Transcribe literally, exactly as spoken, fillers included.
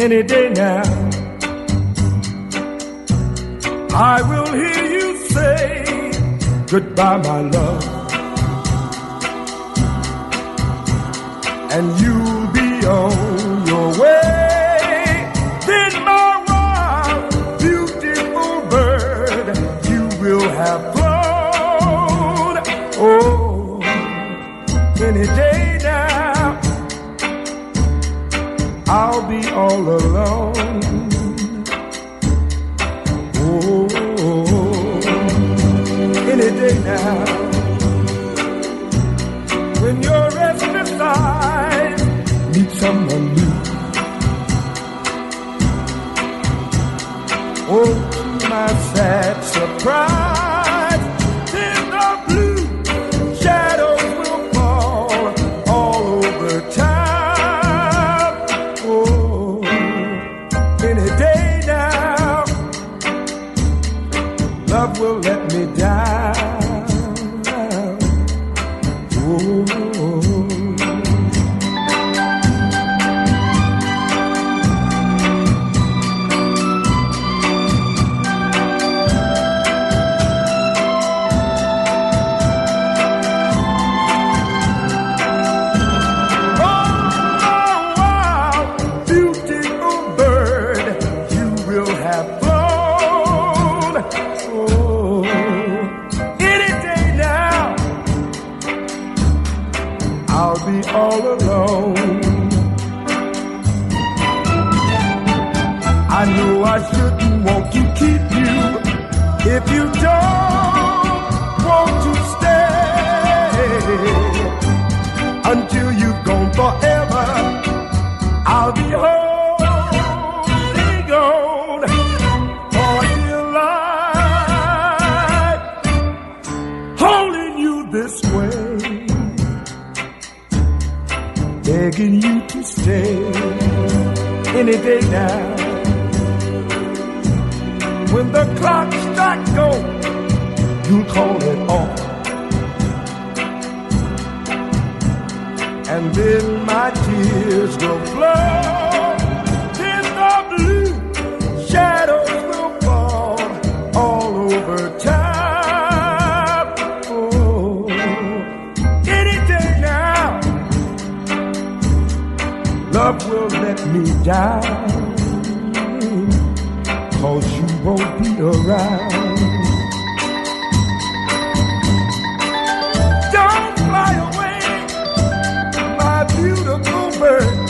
any day now. I will hear you say goodbye, my love, and you'll be on your way. Then my wild, beautiful bird, you will have flown. Oh, any day now, I'll be all alone. Any day now, when your restless eyes meet someone new. Oh, to my sad surprise, then the blue shadows will fall all over town. Oh, any day now, love will let me down. All alone. I know I shouldn't want to keep you if you don't want to stay. Until you've gone forever, I'll be holding on for dear life, holding you this way, begging you to stay any day now. When the clock strikes go, you'll call it off, and then my tears will flow. Then the blue shadows will fall all over town. Oh, any day now, love will let me down, 'cause you won't be around. Don't fly away, my beautiful bird.